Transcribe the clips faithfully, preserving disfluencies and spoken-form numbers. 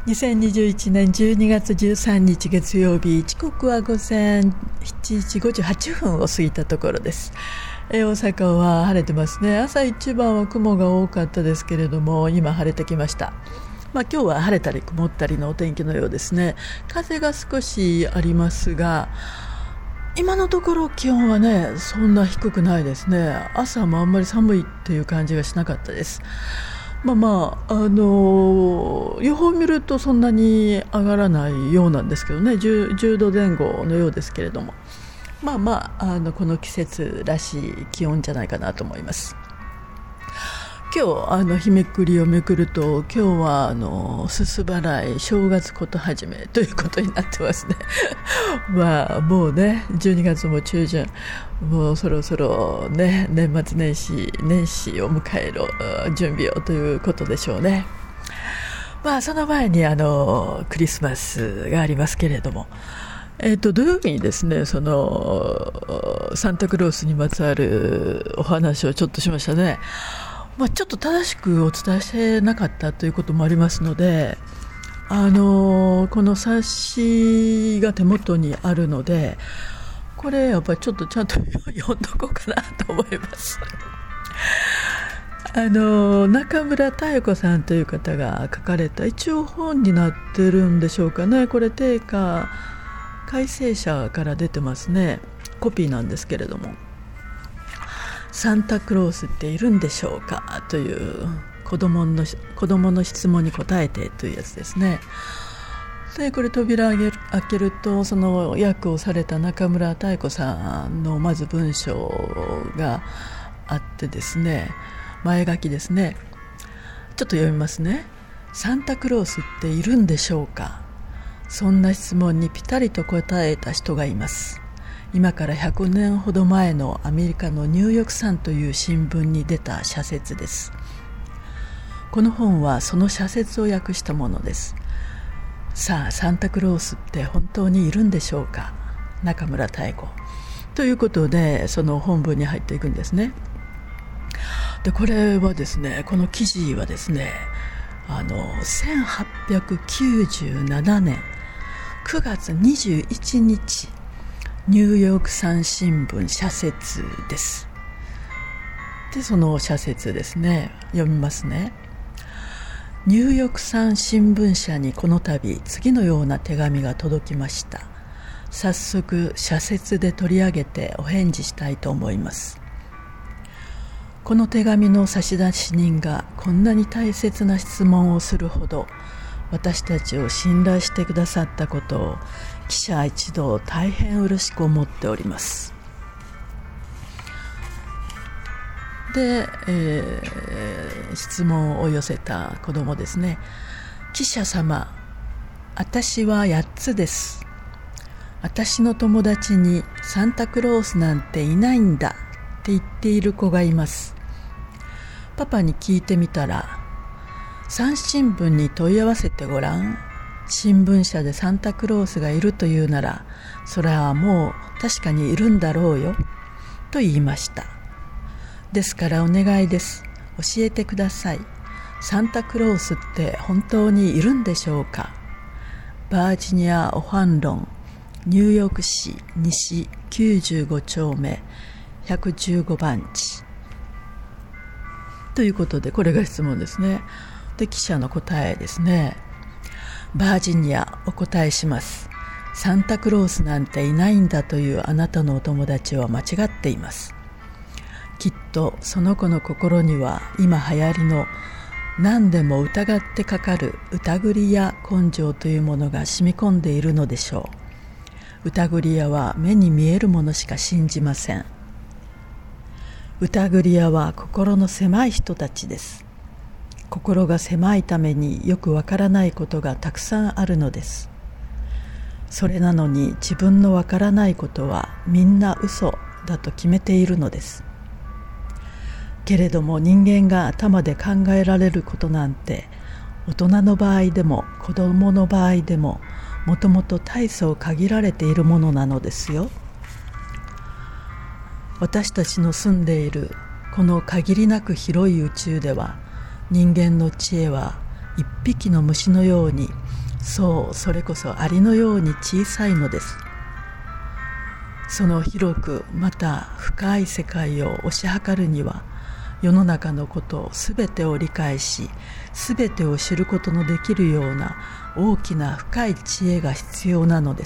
にせんにじゅういちねんじゅうにがつじゅうさんにち月曜日、時刻は午前しちじごじゅうはっぷんを過ぎたところです。え大阪は晴れてますね。朝一番は雲が多かったですけれども、今晴れてきました。まあ、今日は晴れたり曇ったりのお天気のようですね。風が少しありますが、今のところ気温はねそんな低くないですね。朝もあんまり寒いっていう感じがしなかったです。まあまあ、あの予報を見るとそんなに上がらないようなんですけどね、 10, じゅうどぜん後のようですけれども、まあまあ、あのこの季節らしい気温じゃないかなと思います。今日あの日めくりをめくると、今日はあのすす払い正月こと始めということになってますねまあもうねじゅうにがつも中旬、もうそろそろね年末年始年始を迎える準備をということでしょうね。まあその前にあのクリスマスがありますけれども、えー、と土曜日にですね、そのサンタクロースにまつわるお話をちょっとしましたね。まあ、ちょっと正しくお伝えしてなかったということもありますので、あのー、この冊子が手元にあるので、これやっぱりちょっとちゃんと読んどこうかなと思いますあのー、中村妙子さんという方が書かれた、一応本になってるんでしょうかね。これ定価改正社から出てますね。コピーなんですけれども、サンタクロースっているんでしょうかという子供の、子供の質問に答えてというやつですね。でこれ扉を開けると、その訳をされた中村妙子さんのまず文章があってですね、前書きですね。ちょっと読みますね。サンタクロースっているんでしょうか。そんな質問にぴたりと答えた人がいます。今からひゃくねんほど前のアメリカのニューヨークサンという新聞に出た社説です。この本はその社説を訳したものです。さあ、サンタクロースって本当にいるんでしょうか。中村妙子ということで、その本文に入っていくんですね。でこれはですね、この記事はですね、あのせんはっぴゃくきゅうじゅうななねんくがつにじゅういちにち、ニューヨークサン新聞社説です。でその社説ですね、読みますね。ニューヨークサン新聞社にこの度次のような手紙が届きました。早速社説で取り上げてお返事したいと思います。この手紙の差出人がこんなに大切な質問をするほど私たちを信頼してくださったことを記者一同大変嬉しく思っております。で、えー、質問を寄せた子供ですね。記者様、私はやっつです。私の友達にサンタクロースなんていないんだって言っている子がいます。パパに聞いてみたら、産新聞に問い合わせてごらん。新聞社でサンタクロースがいるというなら、それはもう確かにいるんだろうよと言いました。ですからお願いです。教えてください。サンタクロースって本当にいるんでしょうか。バージニア・オハンロン、ニューヨーク市西きゅうじゅうごちょうめひゃくじゅうごばんちということで、これが質問ですね。で記者の答えですね。バージニア、お答えします。サンタクロースなんていないんだというあなたのお友達は間違っています。きっとその子の心には今流行りの何でも疑ってかかる疑りや根性というものが染み込んでいるのでしょう。疑り屋は目に見えるものしか信じません。疑り屋は心の狭い人たちです。心が狭いためによくわからないことがたくさんあるのです。それなのに自分のわからないことはみんな嘘だと決めているのです。けれども人間が頭で考えられることなんて、大人の場合でも子供の場合でももともと大層限られているものなのですよ。私たちの住んでいるこの限りなく広い宇宙では、人間の知恵は一匹の虫のようにそう、それこそアリのように小さいのです。その広くまた深い世界を推し量るには、世の中のことをすべてを理解し、すべてを知ることのできるような大きな深い知恵が必要なのです。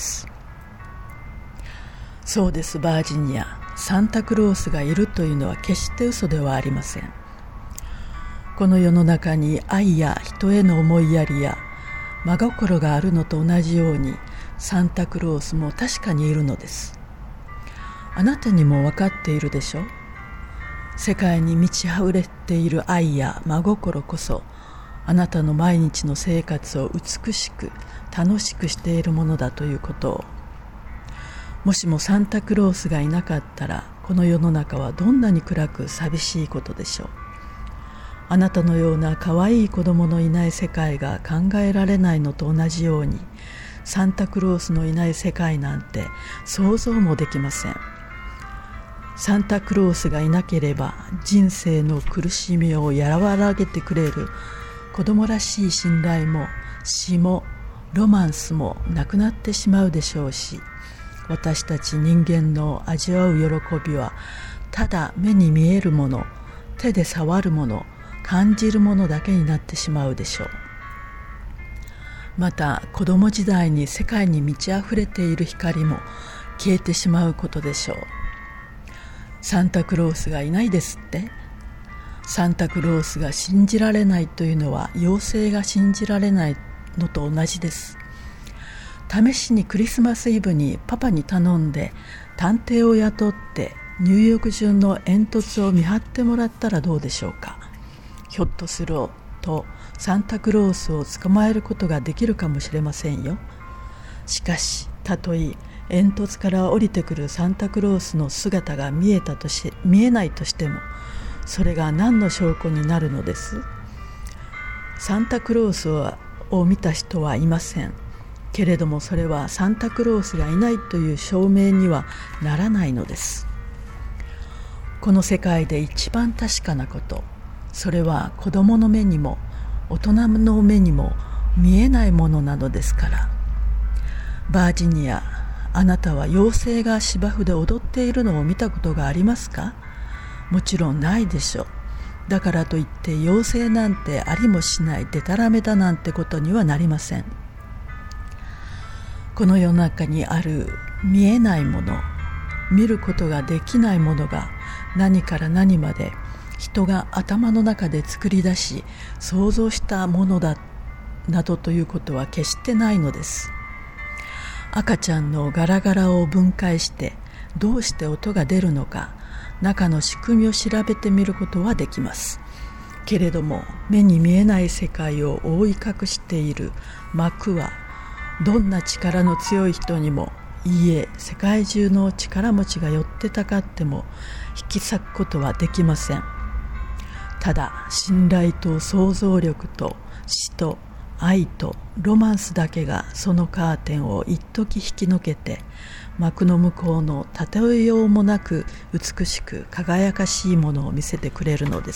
そうです、バージニア。サンタクロースがいるというのは決して嘘ではありません。この世の中に愛や人への思いやりや真心があるのと同じように、サンタクロースも確かにいるのです。あなたにも分かっているでしょ。世界に満ち溢れている愛や真心こそ、あなたの毎日の生活を美しく楽しくしているものだということを。もしもサンタクロースがいなかったら、この世の中はどんなに暗く寂しいことでしょう。あなたのような可愛い子供のいない世界が考えられないのと同じように、サンタクロースのいない世界なんて想像もできません。サンタクロースがいなければ、人生の苦しみを和らげてくれる子供らしい信頼も詩もロマンスもなくなってしまうでしょうし、私たち人間の味わう喜びはただ目に見えるもの、手で触るもの、感じるものだけになってしまうでしょう。また子供時代に世界に満ち溢れている光も消えてしまうことでしょう。サンタクロースがいないですって。サンタクロースが信じられないというのは、妖精が信じられないのと同じです。試しにクリスマスイブにパパに頼んで探偵を雇って入浴中の煙突を見張ってもらったらどうでしょうか。ひょっとするとサンタクロースを捕まえることができるかもしれませんよ。しかし、たとえ煙突から降りてくるサンタクロースの姿が見えたとし見えないとしても、それが何の証拠になるのです。サンタクロースを、を見た人はいませんけれども、それはサンタクロースがいないという証明にはならないのです。この世界で一番確かなこと、それは子供の目にも大人の目にも見えないものなのですから。バージニア、あなたは妖精が芝生で踊っているのを見たことがありますか？もちろんないでしょう。だからといって妖精なんてありもしない、でたらめだなんてことにはなりません。この世の中にある見えないもの、見ることができないものが何から何まで人が頭の中で作り出し想像したものだなどということは決してないのです。赤ちゃんのガラガラを分解してどうして音が出るのか、中の仕組みを調べてみることはできます。けれども目に見えない世界を覆い隠している幕は、どんな力の強い人にも、いいえ世界中の力持ちが寄ってたかっても引き裂くことはできません。ただ信頼と想像力と詩と愛とロマンスだけがそのカーテンを一時引き抜けて、幕の向こうの例えようもなく美しく輝かしいものを見せてくれるのです。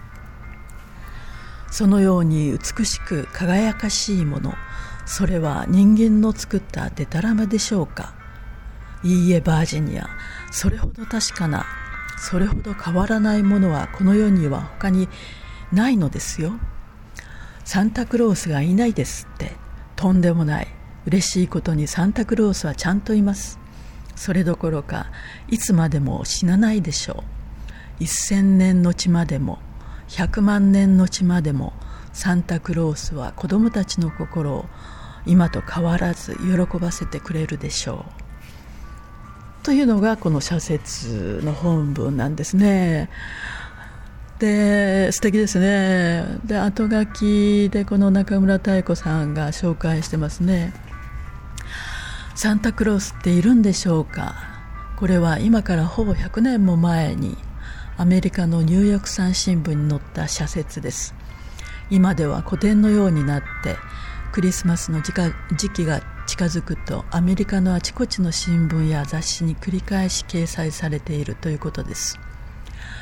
そのように美しく輝かしいもの、それは人間の作ったデタラメでしょうか。いいえバージニア、それほど確かな、それほど変わらないものはこの世には他にないのですよ。サンタクロースがいないですって。とんでもない。嬉しいことにサンタクロースはちゃんといます。それどころかいつまでも死なないでしょう。一千年のちまでも百万年のちまでも、サンタクロースは子供たちの心を今と変わらず喜ばせてくれるでしょう。というのがこの社説の本文なんですね。で、素敵ですね。で、後書きでこの中村妙子さんが紹介してますね。サンタクロースっているんでしょうか。これは今からほぼひゃくねんも前にアメリカのニューヨーク産新聞に載った社説です。今では古典のようになって、クリスマスの時期が近づくとアメリカのあちこちの新聞や雑誌に繰り返し掲載されているということです。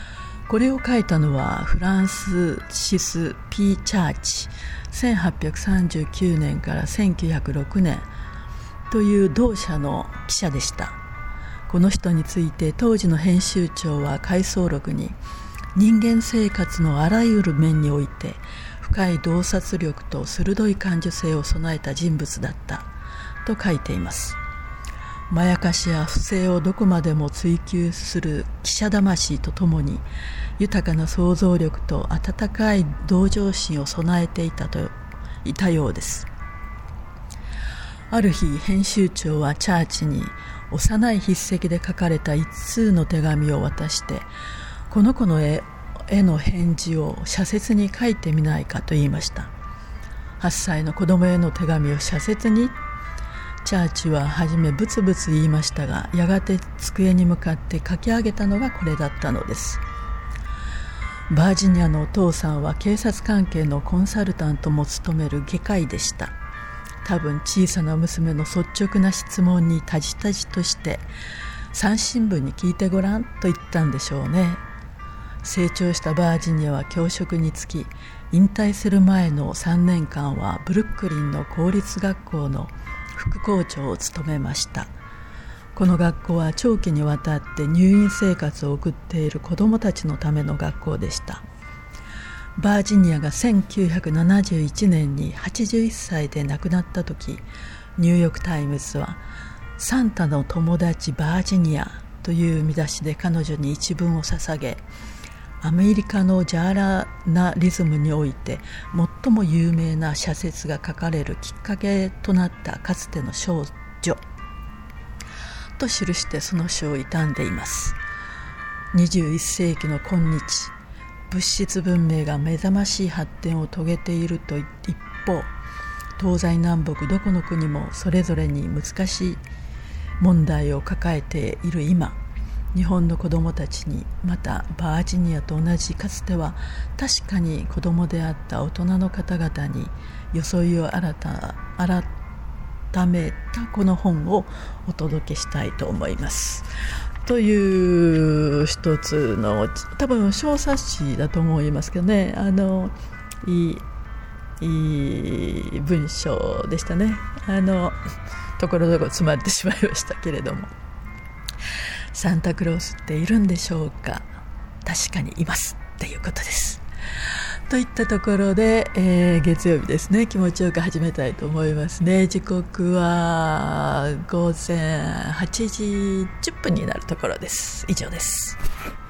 これを書いたのはフランシス・ピー・チャーチ、せんはっぴゃくさんじゅうきゅうねんからせんきゅうひゃくろくねんという同社の記者でした。この人について当時の編集長は回想録に、人間生活のあらゆる面において深い洞察力と鋭い感受性を備えた人物だったと書いています。まやかしや不正をどこまでも追求する記者魂とともに、豊かな想像力と温かい同情心を備えていたといたようです。ある日、編集長はチャーチに幼い筆跡で書かれた一通の手紙を渡して、この子の絵への返事を社説に書いてみないかと言いました。はっさいの子供への手紙を社説に、チャーチははじめブツブツ言いましたが、やがて机に向かって書き上げたのがこれだったのです。バージニアのお父さんは警察関係のコンサルタントも務める外科医でした。多分小さな娘の率直な質問にタジタジとして、三新聞に聞いてごらんと言ったんでしょうね。成長したバージニアは教職に就き、引退する前のさんねんかんはブルックリンの公立学校の副校長を務めました。この学校は長期にわたって入院生活を送っている子どもたちのための学校でした。バージニアがせんきゅうひゃくななじゅういちねんにはちじゅういっさいで亡くなった時、ニューヨークタイムズはサンタの友達バージニアという見出しで彼女に一文を捧げ、アメリカのジャーラナリズムにおいて最も有名な社説が書かれるきっかけとなったかつての少女と記してその書を悼んでいます。にじゅういっせいきの今日、物質文明が目覚ましい発展を遂げていると一方、東西南北どこの国もそれぞれに難しい問題を抱えている今、日本の子どもたちに、またバージニアと同じかつては確かに子どもであった大人の方々に装いを新た改めたこの本をお届けしたいと思います。という一つの多分小冊子だと思いますけどね、あのいいいい文章でしたね。あのところどころ詰まってしまいましたけれども、サンタクロースっているんでしょうか。確かにいますっていうことです。といったところで、えー、月曜日ですね、気持ちよく始めたいと思いますね。時刻はごぜんはちじじゅっぷんになるところです。以上です。